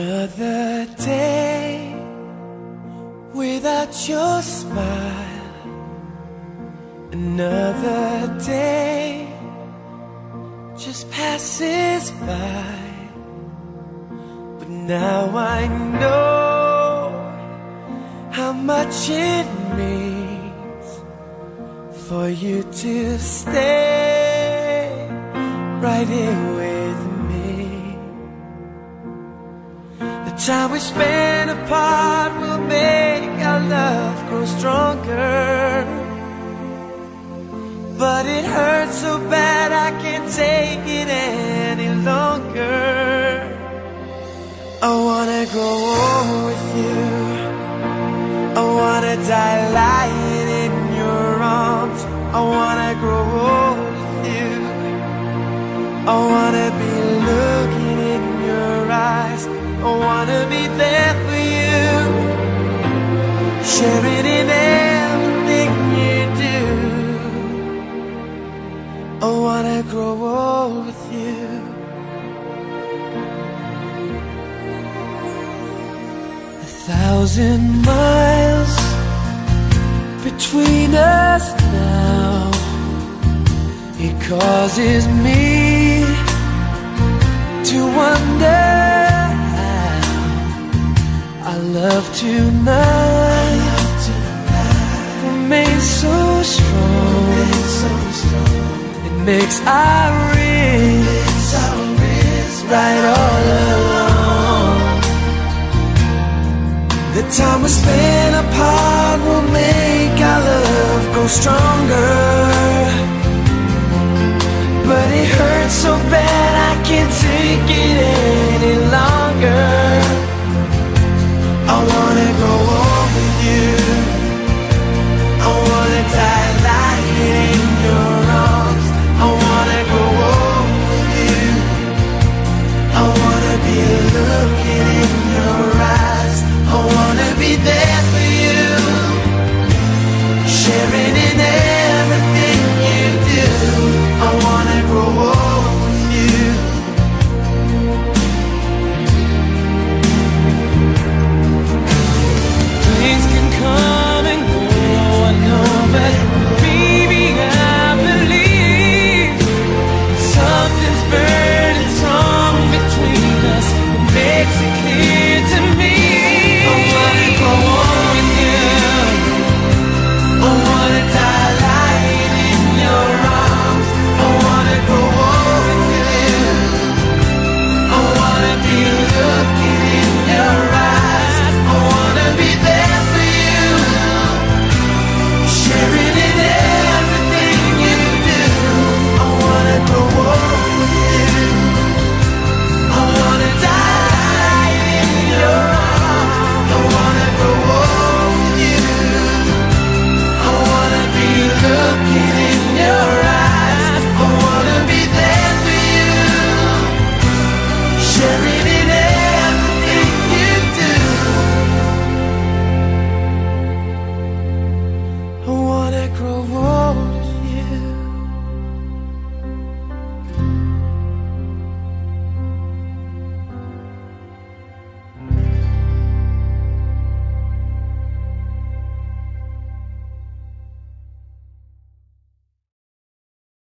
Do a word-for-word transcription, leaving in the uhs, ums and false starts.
Another day without your smile. Another day just passes by. But now I know how much it means for you to stay right here with me. The time we spend apart will make our love grow stronger. But it hurts so bad I can't take it any longer. I wanna grow old with you. I wanna die lying in your arms. I wanna grow old with you. I wanna be looking in your eyes. I wanna be there for you, sharing in everything you do. I wanna grow old with you. A thousand miles between us now. It causes me to wonder how our love tonight remains so strong. It makes our wrists right all along. The time we spend apart will make our love grow stronger. But it hurts so bad I can't take it anymore.